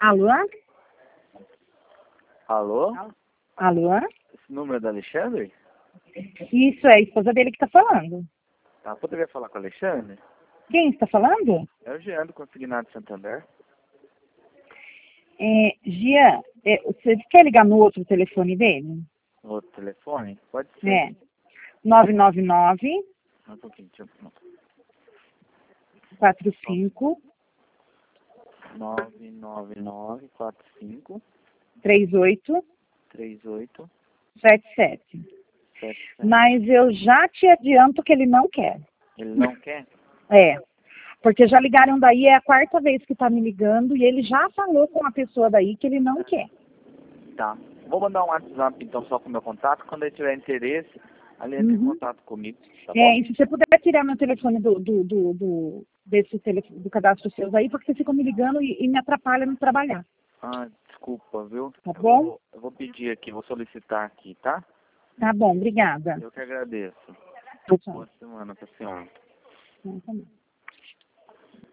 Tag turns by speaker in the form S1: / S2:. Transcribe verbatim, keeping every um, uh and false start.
S1: Alô?
S2: Alô?
S1: Alô?
S2: Esse número é do Alexandre?
S1: Isso, é a esposa dele que tá falando.
S2: Tá, poderia falar com o Alexandre?
S1: Quem está falando?
S2: É o Jean do Consignado Santander.
S1: É, Gian, é, você quer ligar no outro telefone dele?
S2: No outro telefone? Pode ser.
S1: É. nove nove nove,
S2: Um pouquinho, deixa eu...
S1: quatro cinco,
S2: nove nove nove quatro cinco
S1: três oito
S2: três oito
S1: sete sete.
S2: sete sete.
S1: Mas eu já te adianto que ele não quer.
S2: Ele não quer?
S1: É. Porque já ligaram daí, é a quarta vez que tá me ligando e ele já falou com a pessoa daí que ele não quer.
S2: Tá. Vou mandar um WhatsApp então só com o meu contato. Quando ele tiver interesse, ele entra em
S1: Uhum.
S2: contato comigo. Tá
S1: É,
S2: bom?
S1: e se você puder tirar meu telefone do, do, do, do, desse telefone, do cadastro seu aí, porque vocês ficam me ligando e, e me atrapalham no trabalhar.
S2: Ah, desculpa, viu?
S1: Tá
S2: Eu
S1: bom?
S2: vou, eu vou pedir aqui, vou solicitar aqui, tá?
S1: Tá bom, obrigada.
S2: Eu que agradeço.
S1: Tchau, tchau.
S2: Boa semana pra senhora.
S1: Tchau, também.